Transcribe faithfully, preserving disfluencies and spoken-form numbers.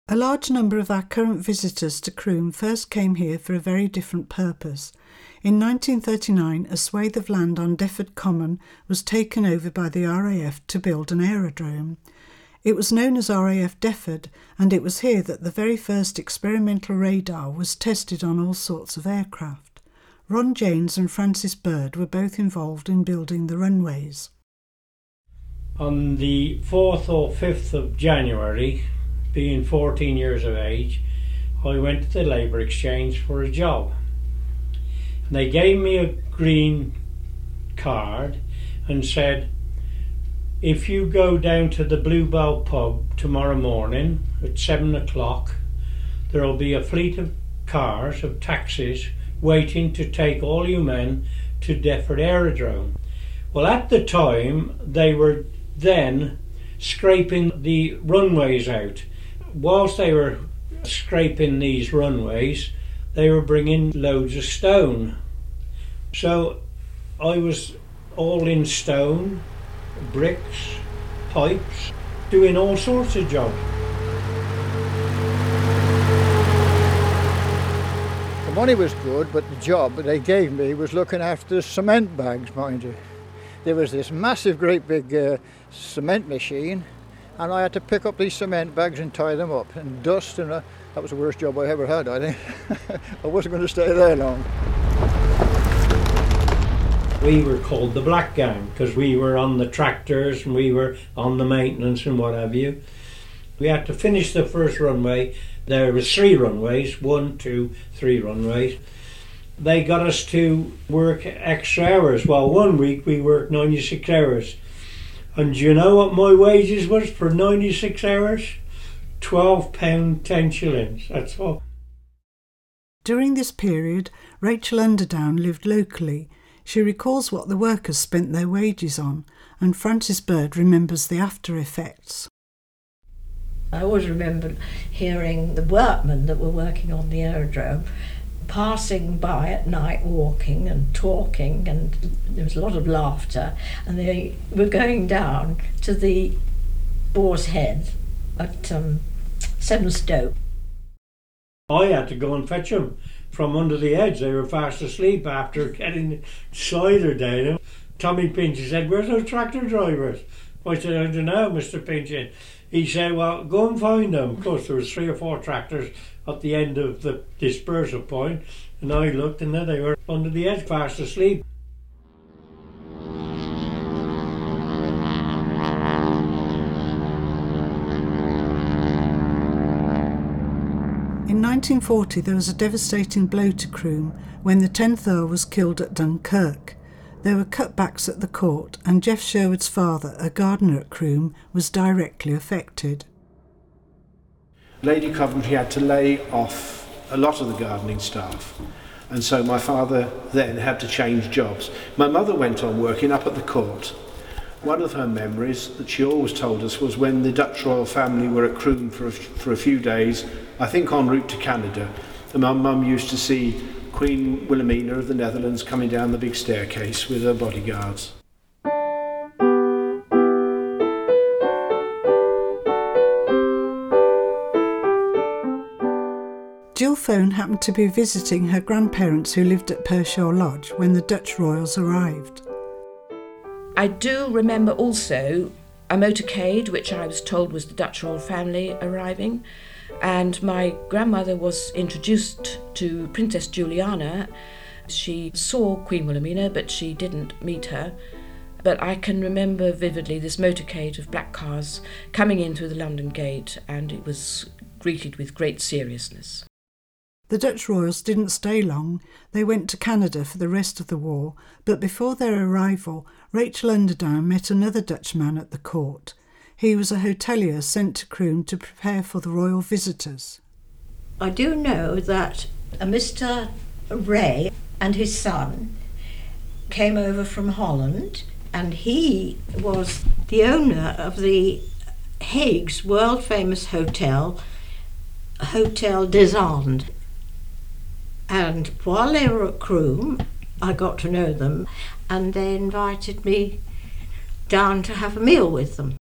A large number of our current visitors to Croom first came here for a very different purpose. In nineteen thirty-nine, a swathe of land on Defford Common was taken over by the R A F to build an aerodrome. It was known as R A F Defford, and it was here that the very first experimental radar was tested on all sorts of aircraft. Ron Janes and Francis Bird were both involved in building the runways. On the fourth or fifth of January, being fourteen years of age, I went to the Labour Exchange for a job. And they gave me a green card and said, if you go down to the Bluebell pub tomorrow morning at seven o'clock, there will be a fleet of cars, of taxis, waiting to take all you men to Defford Aerodrome. Well, at the time, they were then scraping the runways out. Whilst they were scraping these runways, they were bringing loads of stone. So I was all in stone, bricks, pipes, doing all sorts of jobs. The money was good, but the job that they gave me was looking after cement bags, mind you. There was this massive, great big uh, cement machine, and I had to pick up these cement bags and tie them up, and dust, and uh, that was the worst job I ever had, I think. I wasn't going to stay there long. We were called the Black Gang because we were on the tractors and we were on the maintenance and what have you. We had to finish the first runway. There was three runways, one, two, three runways. They got us to work extra hours. Well, one week we worked ninety-six hours. And do you know what my wages was for ninety-six hours? twelve pounds ten shillings, that's all. During this period, Rachel Underdown lived locally. She recalls what the workers spent their wages on, and Francis Bird remembers the after effects. I always remember hearing the workmen that were working on the aerodrome passing by at night, walking and talking, and there was a lot of laughter, and they were going down to the Boar's Head at um, Sevenstoke. I had to go and fetch them from under the edge. They were fast asleep after getting the cider down. Tommy Pinchin said, "Where's those tractor drivers?" I said, "I don't know, Mister Pinchin." He said, "Well, go and find them." Of course, there was three or four tractors at the end of the dispersal point, and I looked, and there they were under the edge, fast asleep. In nineteen forty, there was a devastating blow to Croom when the tenth Earl was killed at Dunkirk. There were cutbacks at the court, and Jeff Sherwood's father, a gardener at Croom, was directly affected. Lady Coventry had to lay off a lot of the gardening staff, and so my father then had to change jobs. My mother went on working up at the court. One of her memories that she always told us was when the Dutch royal family were at Croom for a, for a few days, I think en route to Canada, and my mum used to see Queen Wilhelmina of the Netherlands coming down the big staircase with her bodyguards. Jill Phone happened to be visiting her grandparents who lived at Pershaw Lodge when the Dutch royals arrived. I do remember also a motorcade, which I was told was the Dutch royal family arriving, and my grandmother was introduced to Princess Juliana. She saw Queen Wilhelmina, but she didn't meet her. But I can remember vividly this motorcade of black cars coming in through the London Gate, and it was greeted with great seriousness. The Dutch royals didn't stay long. They went to Canada for the rest of the war, but before their arrival, Rachel Underdown met another Dutchman at the court. He was a hotelier sent to Croom to prepare for the royal visitors. I do know that a Mister Ray and his son came over from Holland, and he was the owner of the Hague's world-famous hotel, Hotel des Andes. And while they were at Croom, I got to know them, and they invited me down to have a meal with them.